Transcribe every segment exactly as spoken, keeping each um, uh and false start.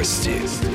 Новости.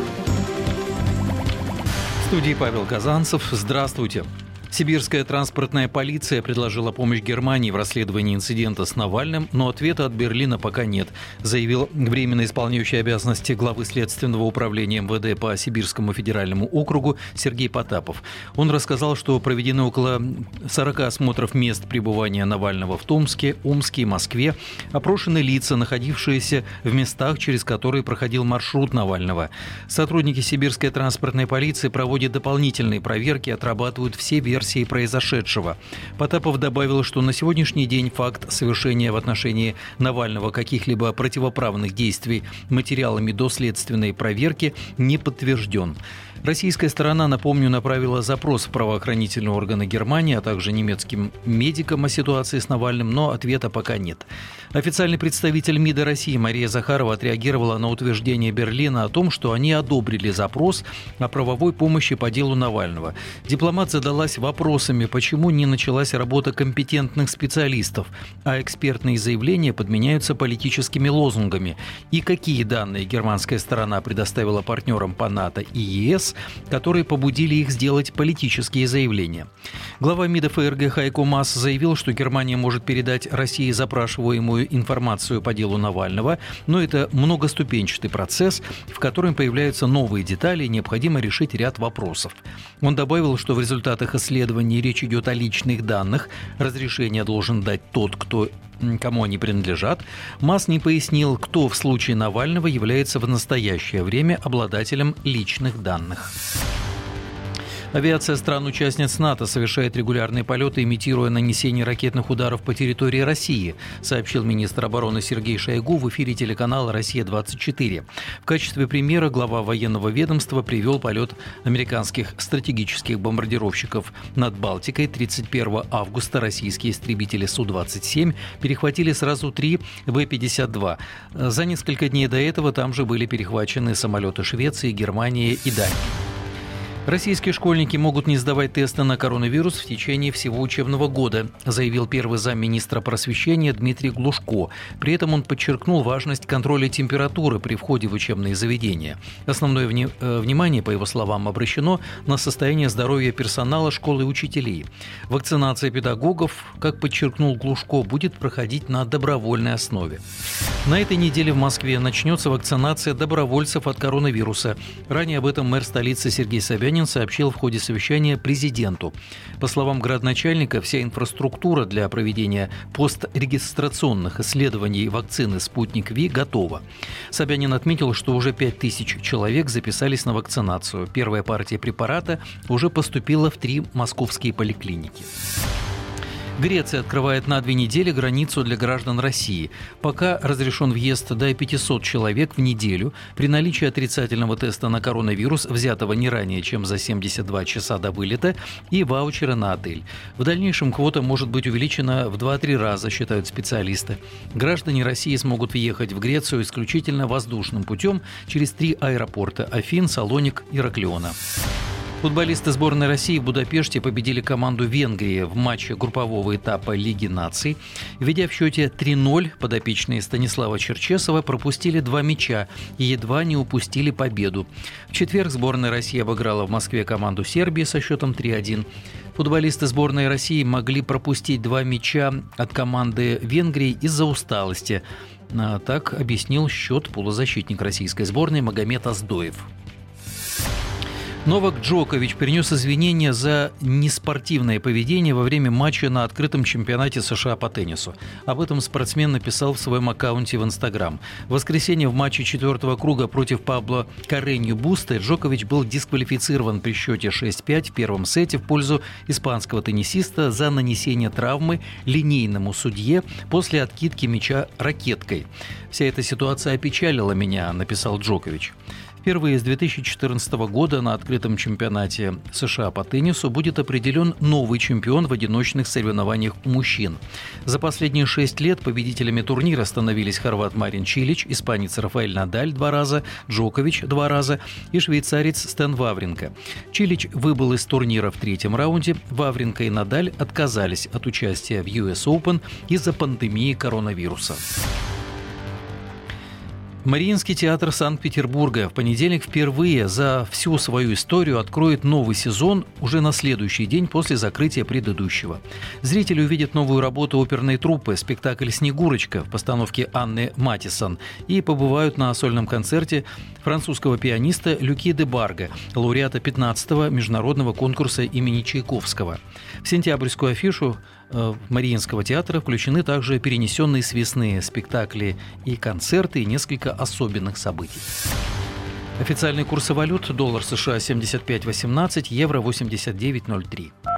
В студии Павел Казанцев. Здравствуйте. Сибирская транспортная полиция предложила помощь Германии в расследовании инцидента с Навальным, но ответа от Берлина пока нет, заявил временно исполняющий обязанности главы Следственного управления эм вэ дэ по Сибирскому федеральному округу Сергей Потапов. Он рассказал, что проведено около сорок осмотров мест пребывания Навального в Томске, Омске и Москве, опрошены лица, находившиеся в местах, через которые проходил маршрут Навального. Сотрудники Сибирской транспортной полиции проводят дополнительные проверки и отрабатывают все версии произошедшего. Потапов добавил, что на сегодняшний день факт совершения в отношении Навального каких-либо противоправных действий материалами доследственной проверки не подтвержден. Российская сторона, напомню, направила запрос в правоохранительные органы Германии, а также немецким медикам о ситуации с Навальным, но ответа пока нет. Официальный представитель МИДа России Мария Захарова отреагировала на утверждение Берлина о том, что они одобрили запрос о правовой помощи по делу Навального. Дипломат задалась вопросами, почему не началась работа компетентных специалистов, а экспертные заявления подменяются политическими лозунгами, и какие данные германская сторона предоставила партнерам по НАТО и е эс, которые побудили их сделать политические заявления. Глава МИДа эф эр гэ Хайко Маас заявил, что Германия может передать России запрашиваемую информацию по делу Навального, но это многоступенчатый процесс, в котором появляются новые детали, и необходимо решить ряд вопросов. Он добавил, что в результатах исследований речь идет о личных данных, разрешение должен дать тот, кто кому они принадлежат. Маас не пояснил, кто в случае Навального является в настоящее время обладателем личных данных. Авиация стран-участниц НАТО совершает регулярные полеты, имитируя нанесение ракетных ударов по территории России, сообщил министр обороны Сергей Шойгу в эфире телеканала «Россия-двадцать четыре». В качестве примера глава военного ведомства привел полет американских стратегических бомбардировщиков над Балтикой. тридцать первого августа российские истребители Су двадцать семь перехватили сразу три вэ пятьдесят два. За несколько дней до этого там же были перехвачены самолеты Швеции, Германии и Дании. Российские школьники могут не сдавать тесты на коронавирус в течение всего учебного года, заявил первый замминистра просвещения Дмитрий Глушко. При этом он подчеркнул важность контроля температуры при входе в учебные заведения. Основное вни- э, внимание, по его словам, обращено на состояние здоровья персонала школ и учителей. Вакцинация педагогов, как подчеркнул Глушко, будет проходить на добровольной основе. На этой неделе в Москве начнется вакцинация добровольцев от коронавируса. Ранее об этом мэр столицы Сергей Собянин сообщил в ходе совещания президенту. По словам градоначальника, вся инфраструктура для проведения пострегистрационных исследований вакцины «Спутник Ви» готова. Собянин отметил, что уже пять тысяч человек записались на вакцинацию. Первая партия препарата уже поступила в три московские поликлиники. Греция открывает на две недели границу для граждан России. Пока разрешен въезд до пятисот человек в неделю при наличии отрицательного теста на коронавирус, взятого не ранее, чем за семьдесят два часа до вылета, и ваучера на отель. В дальнейшем квота может быть увеличена в два-три раза, считают специалисты. Граждане России смогут въехать в Грецию исключительно воздушным путем через три аэропорта – Афин, Салоник, Ираклиона. Футболисты сборной России в Будапеште победили команду Венгрии в матче группового этапа Лиги наций. Ведя в счете три ноль, подопечные Станислава Черчесова пропустили два мяча и едва не упустили победу. В четверг сборная России обыграла в Москве команду Сербии со счетом три один. Футболисты сборной России могли пропустить два мяча от команды Венгрии из-за усталости. Так объяснил счет полузащитник российской сборной Магомед Оздоев. Новак Джокович принес извинения за неспортивное поведение во время матча на открытом чемпионате США по теннису. Об этом спортсмен написал в своем аккаунте в Инстаграм. В воскресенье в матче четвертого круга против Пабло Карренью Бусты Джокович был дисквалифицирован при счете шесть пять в первом сете в пользу испанского теннисиста за нанесение травмы линейному судье после откидки мяча ракеткой. «Вся эта ситуация опечалила меня», — написал Джокович. Впервые с две тысячи четырнадцатого года на открытом чемпионате США по теннису будет определен новый чемпион в одиночных соревнованиях у мужчин. За последние шесть лет победителями турнира становились хорват Марин Чилич, испанец Рафаэль Надаль два раза, Джокович два раза и швейцарец Стэн Вавринка. Чилич выбыл из турнира в третьем раунде. Вавринка и Надаль отказались от участия в ю эс Open из-за пандемии коронавируса. Мариинский театр Санкт-Петербурга в понедельник впервые за всю свою историю откроет новый сезон уже на следующий день после закрытия предыдущего. Зрители увидят новую работу оперной труппы, спектакль «Снегурочка» в постановке Анны Матисон и побывают на сольном концерте французского пианиста Люки де Барга, лауреата пятнадцатого международного конкурса имени Чайковского. В сентябрьскую афишу Мариинского театра включены также перенесенные с весны спектакли и концерты, и несколько особенных событий. Официальные курсы валют: доллар США семьдесят пять восемнадцать, евро восемьдесят девять ноль три.